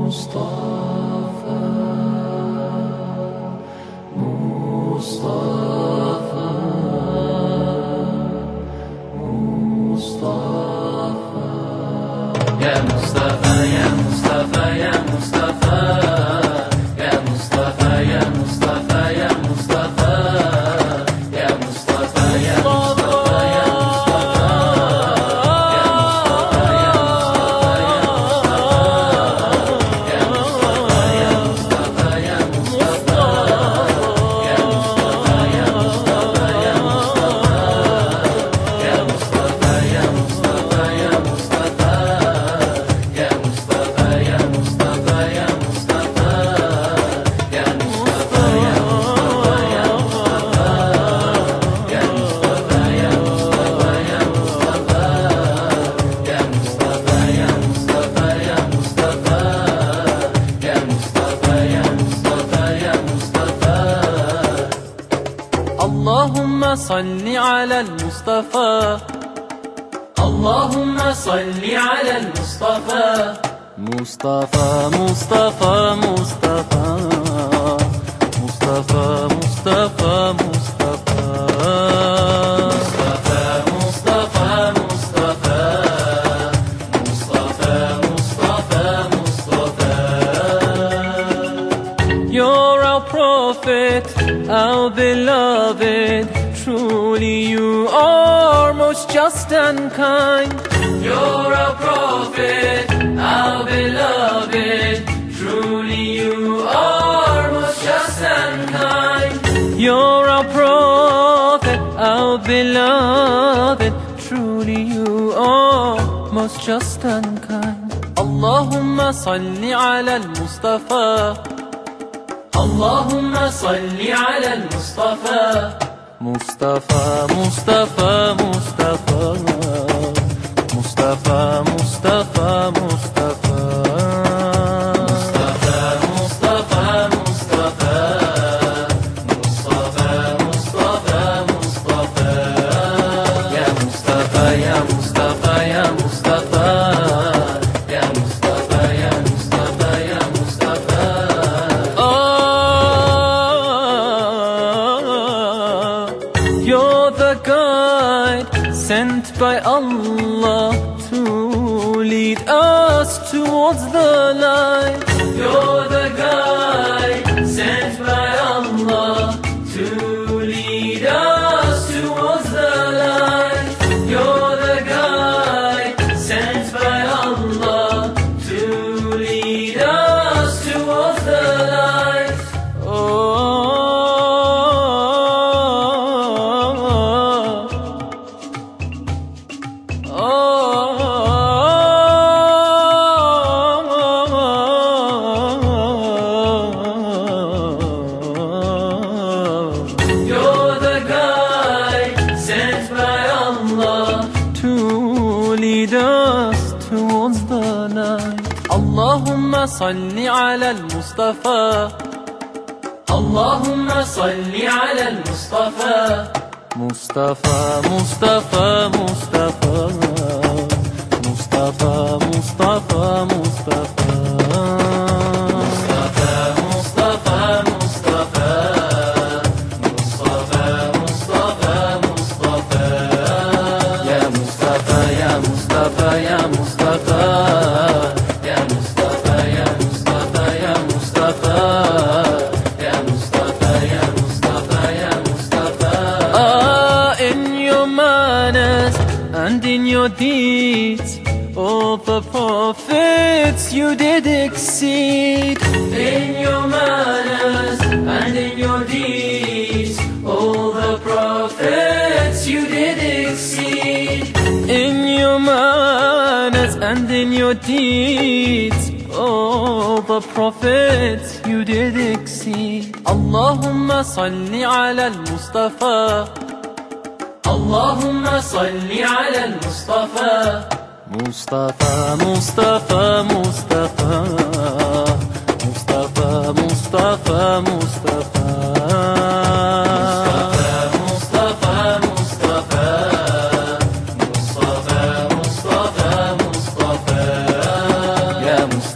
يا مصطفى يا مصطفى يا مصطفى يا مصطفى يا مصطفى يا مصطفى يا مصطفى يا مصطفى يا اللهم صل على المصطفى اللهم صل على المصطفى مصطفى مصطفى مصطفى مصطفى مصطفى مصطفى You're our prophet, our beloved. Truly you are most just and kind. You're our prophet, our beloved. Truly you are most just and kind. You're our prophet, our beloved. Truly you are most just and kind. Allahumma salli ala al-Mustafa. اللهم صل على المصطفى مصطفى مصطفى مصطفى مصطفى مصطفى مصطفى يا مصطفى يا مصطفى يا مصطفى يا مصطفى يا مصطفى يا مصطفى You're the guide sent by Allah to lead us towards the light. You're the guide sent by Allah to lead us towards the light. You're the guide sent by Allah to lead us towards the light. You're the guide sent by Allah to lead us towards the light. Allahumma salli ala al-Mustafa. اللهم صل على المصطفى Mustafa Mustafa Mustafa Mustafa Mustafa Mustafa يا مصطفى يا مصطفى يا مصطفى يا مصطفى يا مصطفى يا مصطفى يا مصطفى يا مصطفى يا مصطفى In your manners and in your deeds, all the prophets you did exceed. In your manners and in your deeds, all the prophets you did exceed. In your manners and in your deeds, all the prophets you did exceed. Allahumma salli ala al-Mustafa. اللهم صل على المصطفى Mustafa Mustafa Mustafa Mustafa Mustafa Mustafa يا مصطفى